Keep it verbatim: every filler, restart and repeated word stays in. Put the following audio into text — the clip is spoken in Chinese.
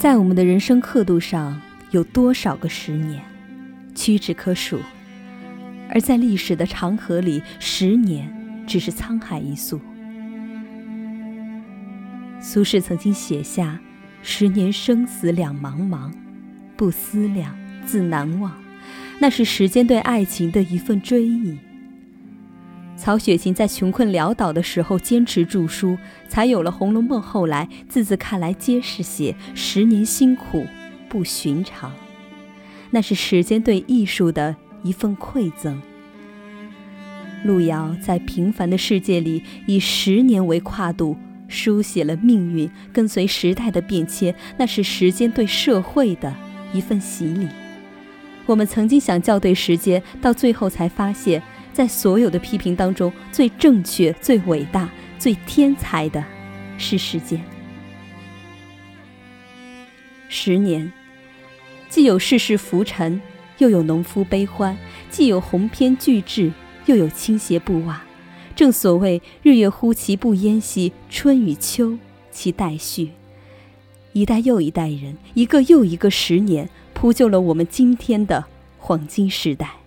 在我们的人生刻度上，有多少个十年，屈指可数；而在历史的长河里，十年只是沧海一粟。苏轼曾经写下：十年生死两茫茫，不思量，自难忘。那是时间对爱情的一份追忆。曹雪芹在穷困潦倒的时候坚持著书，才有了《红楼梦》后来字字看来皆是写十年辛苦不寻常。那是时间对艺术的一份馈赠。路遥在平凡的世界里以十年为跨度，书写了命运跟随时代的变迁，那是时间对社会的一份洗礼。我们曾经想校对时间，到最后才发现，在所有的批评当中，最正确、最伟大、最天才的是时间。十年，既有世事浮沉，又有农夫悲欢；既有鸿篇巨制，又有倾斜布瓦。正所谓日月忽其不淹兮，春与秋其代序。一代又一代人，一个又一个十年，铺就了我们今天的黄金时代。